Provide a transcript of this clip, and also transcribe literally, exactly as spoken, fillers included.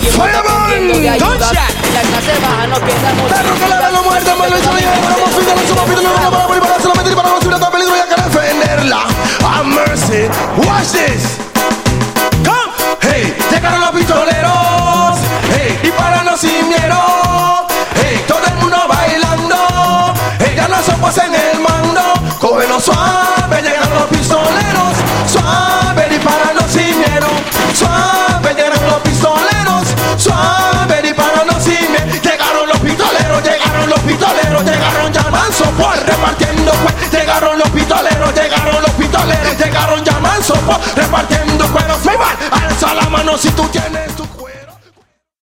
seguimos dependiendo de ayuda. La clase baja nos quedamos. Perro que la lo muerde, malo y se lo lleva. Vamos a subir a la suma, pide la para morir, para hacerlo mentir, para no subir a todo peligro y hay que defenderla. Have mercy, watch this. Come, hey, llegaron los pistoleros, hey, y para los sin miedo.